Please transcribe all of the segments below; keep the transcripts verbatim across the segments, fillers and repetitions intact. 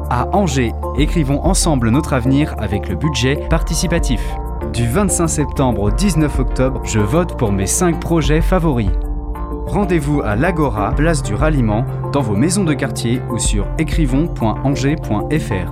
À Angers, écrivons ensemble notre avenir avec le budget participatif. Du vingt-cinq septembre au dix-neuf octobre, je vote pour mes cinq projets favoris. Rendez-vous à l'Agora, place du Ralliement, dans vos maisons de quartier ou sur écrivons point angers point f r.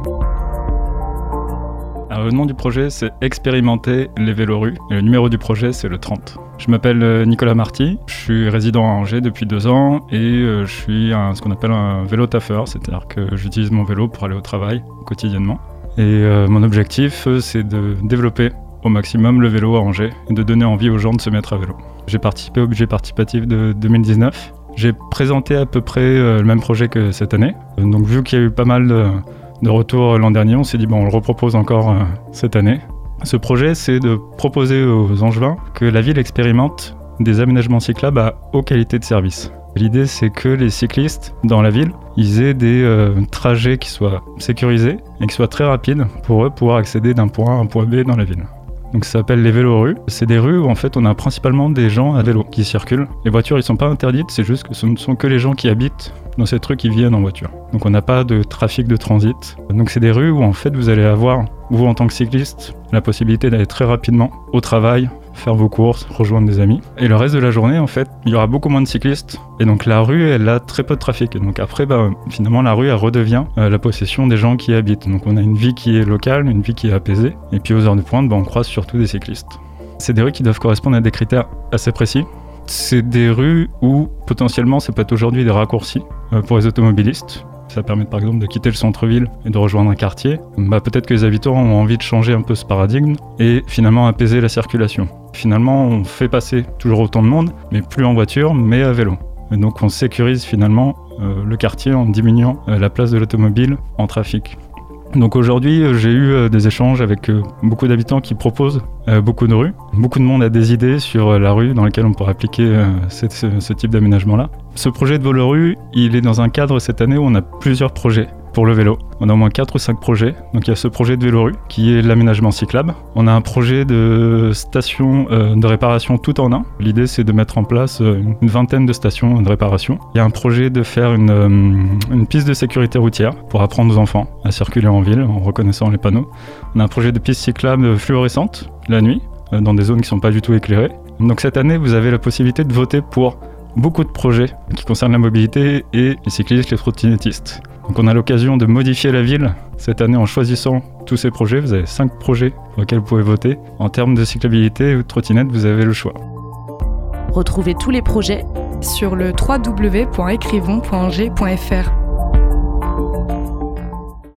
Alors, le nom du projet, c'est Expérimenter les vélorues et le numéro du projet, c'est le trente. Je m'appelle Nicolas Marty, je suis résident à Angers depuis deux ans et euh, je suis un, ce qu'on appelle un vélo taffeur, c'est-à-dire que j'utilise mon vélo pour aller au travail quotidiennement. Et euh, mon objectif, c'est de développer au maximum le vélo à Angers et de donner envie aux gens de se mettre à vélo. J'ai participé au budget participatif de deux mille dix-neuf. J'ai présenté à peu près euh, le même projet que cette année. Donc vu qu'il y a eu pas mal de, de retours l'an dernier, on s'est dit bon, on le repropose encore euh, cette année. Ce projet, c'est de proposer aux Angevins que la ville expérimente des aménagements cyclables à haute qualité de service. L'idée, c'est que les cyclistes dans la ville, ils aient des euh, trajets qui soient sécurisés et qui soient très rapides pour eux pouvoir accéder d'un point A à un point B dans la ville. Donc ça s'appelle les vélorues. C'est des rues où en fait on a principalement des gens à vélo qui circulent. Les voitures, ils sont pas interdites, c'est juste que ce ne sont que les gens qui habitent dans cette rue qui viennent en voiture. Donc on n'a pas de trafic de transit. Donc c'est des rues où en fait vous allez avoir, vous en tant que cycliste, la possibilité d'aller très rapidement au travail, faire vos courses, rejoindre des amis. Et le reste de la journée, en fait, il y aura beaucoup moins de cyclistes. Et donc la rue, elle a très peu de trafic. Et donc après, bah, finalement, la rue, elle redevient euh, la possession des gens qui y habitent. Donc on a une vie qui est locale, une vie qui est apaisée. Et puis aux heures de pointe, bah, on croise surtout des cyclistes. C'est des rues qui doivent correspondre à des critères assez précis. C'est des rues où, potentiellement, ça peut être aujourd'hui des raccourcis euh, pour les automobilistes. Ça permet par exemple de quitter le centre-ville et de rejoindre un quartier. Bah, peut-être que les habitants ont envie de changer un peu ce paradigme et finalement apaiser la circulation. Finalement, on fait passer toujours autant de monde, mais plus en voiture, mais à vélo. Et donc on sécurise finalement euh, le quartier en diminuant euh, la place de l'automobile en trafic. Donc aujourd'hui, j'ai eu des échanges avec beaucoup d'habitants qui proposent beaucoup de rues. Beaucoup de monde a des idées sur la rue dans laquelle on pourrait appliquer ce, ce type d'aménagement-là. Ce projet de vélo-rue, il est dans un cadre cette année où on a plusieurs projets pour le vélo. On a au moins quatre ou cinq projets. Donc il y a ce projet de vélo-rue qui est l'aménagement cyclable. On a un projet de station euh, de réparation tout en un. L'idée, c'est de mettre en place une vingtaine de stations de réparation. Il y a un projet de faire une, euh, une piste de sécurité routière pour apprendre aux enfants à circuler en ville en reconnaissant les panneaux. On a un projet de piste cyclable fluorescente la nuit euh, dans des zones qui ne sont pas du tout éclairées. Donc cette année, vous avez la possibilité de voter pour beaucoup de projets qui concernent la mobilité et les cyclistes, les trottinettistes. Donc on a l'occasion de modifier la ville cette année en choisissant tous ces projets. Vous avez cinq projets pour lesquels vous pouvez voter. En termes de cyclabilité ou de trottinette, vous avez le choix. Retrouvez tous les projets sur le w w w point écrivons point angers point f r.